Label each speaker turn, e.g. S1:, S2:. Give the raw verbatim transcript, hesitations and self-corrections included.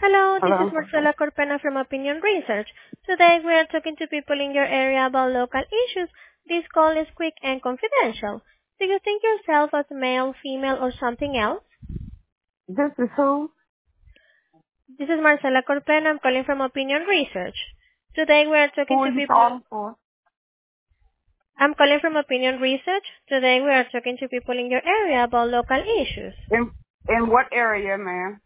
S1: Hello, this is
S2: Hello.
S1: Marcela Corpena from Opinion Research. Today we are talking to people in your area about local issues. This call is quick and confidential. Do you think yourself as male, female, or something else?
S2: This is who?
S1: This is Marcela Corpena. I'm calling from Opinion Research. Today we are
S2: Who
S1: talking
S2: are
S1: to
S2: you
S1: people.
S2: calling for?
S1: I'm calling from Opinion Research. Today we are talking to people in your area about local issues.
S2: In in what area, ma'am?